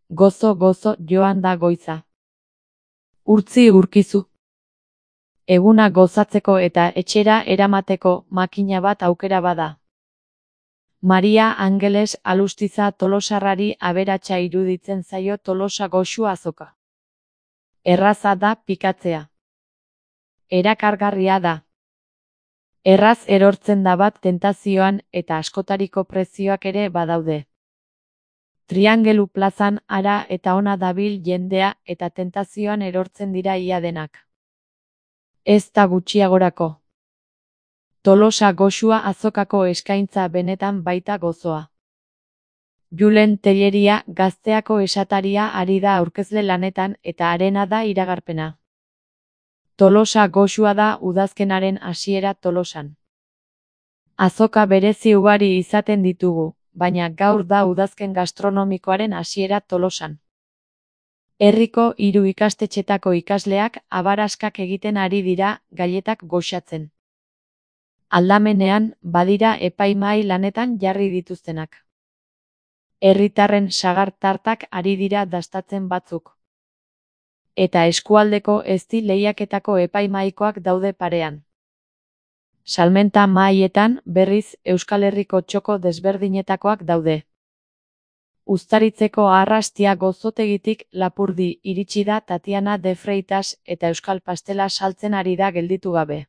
Gozo gozo joan da goiza. Urtzi urkizu. Eguna gozatzeko eta etxera eramateko makina bat aukera bada. Maria Angeles Alustiza Tolosarrari aberatsa iruditzen zaio Tolosa goxu azoka. Erraza da pikatzea. Erakargarria da. Erraz erortzen da bat tentazioan eta askotariko prezioak ere badaude. Triangelu plazan ara eta ona dabil jendea eta tentazioan erortzen dira ia denak. Ez da gutxiagorako. Tolosa goxua azokako eskaintza benetan baita gozoa. Julen Telleria Gazteako esataria ari da aurkezle lanetan eta harena da iragarpena. Tolosa goxua da udazkenaren hasiera Tolosan. Azoka berezi ugari izaten ditugu, baina gaur da udazken gastronomikoaren hasiera Tolosan. Herriko 3 ikastetxetako ikasleak abaraskak egiten ari dira gailetak goxatzen. Aldamenean, badira epaimahai lanetan jarri dituztenak. Herritarren sagar tartak ari dira dastatzen batzuk. Eta eskualdeko ezti lehiaketako epaimahaikoak daude parean. Salmenta mahaietan, berriz, Euskal Herriko txoko desberdinetakoak daude. Uztaritzeko arrastia gozotegitik Lapurdi iritsi da Tatiana de Freitas eta euskal pastela saltzen ari da gelditu gabe.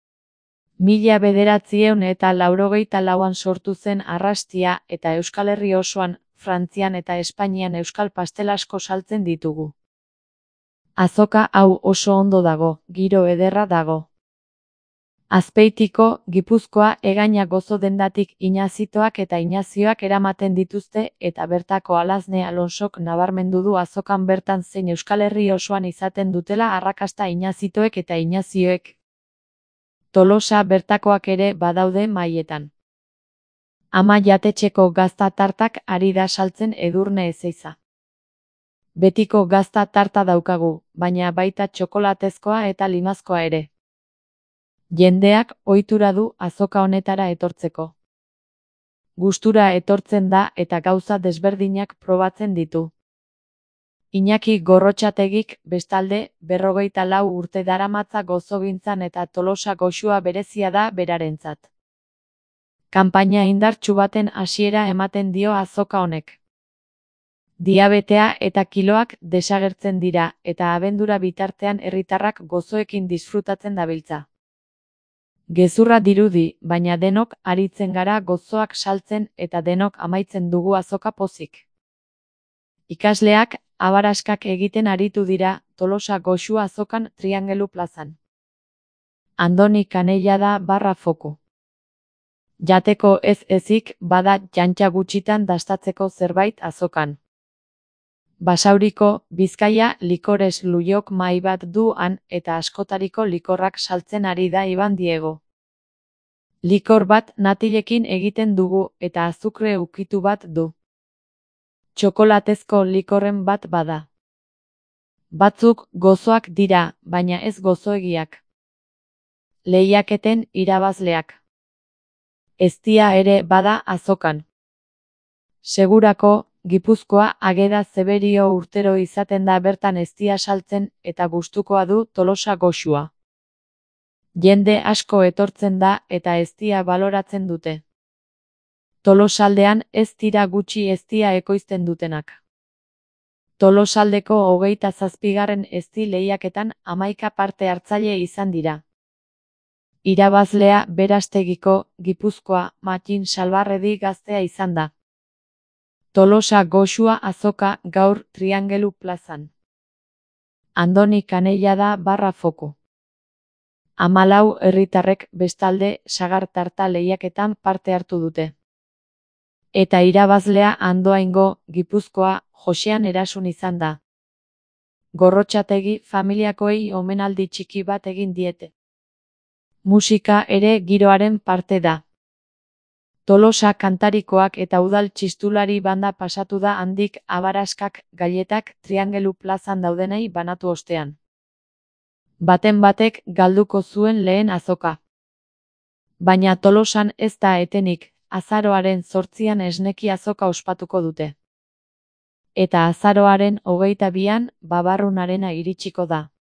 1984an sortu zen arrastia eta Euskal Herri osoan, Frantzian eta Espainian euskal pastel asko saltzen ditugu. Azoka hau oso ondo dago, giro ederra dago. Azpeitiko, Gipuzkoa egaina gozo dendatik Inazitoak eta Inazioak eramaten dituzte eta bertako Alazne Alonsok nabarmendu du azokan bertan zein Euskal Herri osoan izaten dutela arrakasta Inazitoek eta Inazioek. Tolosa bertakoak ere badaude mahaietan. Ama jatetxeko gazta tartak ari da saltzen Edurne Ezeiza. Betiko gazta tarta daukagu, baina baita txokolatezkoa eta limazkoa ere. Jendeak ohitura du azoka honetara etortzeko. Gustura etortzen da eta gauza desberdinak probatzen ditu. Iñaki Gorrotxategik, bestalde, 54 urte daramatza gozogintzan eta Tolosa goxua berezia da berarentzat. Kanpaina indartsu baten hasiera ematen dio azoka honek. Diabetea eta kiloak desagertzen dira eta abendura bitartean herritarrak gozoekin disfrutatzen dabiltza. Gezurra dirudi, baina denok aritzen gara gozoak saltzen eta denok amaitzen dugu azoka pozik. Ikasleak abaraskak egiten aritu dira Tolosa goxua azokan Triangelu plazan. Andoni Kanella da /foku. Jateko ez ezik bada jantza gutxitan dastatzeko zerbait azokan. Basauriko, Bizkaia likores lujok mahai bat du han eta askotariko likorrak saltzen ari da Iban Diego. Likor bat natilekin egiten dugu eta azukre ukitu bat du. Txokolatezko likorren bat bada. Batzuk gozoak dira, baina ez gozoegiak. Lehiaketen irabazleak. Eztia ere bada azokan. Segurako, Gipuzkoa Ageda Zeberio urtero izaten da bertan eztia saltzen eta gustukoa du Tolosa goxua. Jende asko etortzen da eta eztia baloratzen dute. Tolosaldean ez dira gutxi eztia ekoizten dutenak. Tolosaldeko 27. ezti lehiaketan 11 parte hartzaile izan dira. Irabazlea Berastegiko, Gipuzkoa, Mattin Salbarredi Gaztea izan da. Tolosa goxua azoka gaur Triangelu plazan. Andoni Kanella da /foku. 14 herritarrek bestalde sagar tarta lehiaketan parte hartu dute. Eta irabazlea Andoaingo, Gipuzkoa, Josean Erasun izan da. Gorrotxategi familiakoei omenaldi txiki bat egin diete. Musika ere giroaren parte da. Tolosa kantarikoak eta udal txistulari banda pasatu da handik abaraskak gailetak Triangelu plazan daudenei banatu ostean. Baten batek galduko zuen lehen azoka. Baina Tolosan ez da etenik, azaroaren 8an esneki azoka ospatuko dute. eta azaroaren 22an babarrunarena iritsiko da.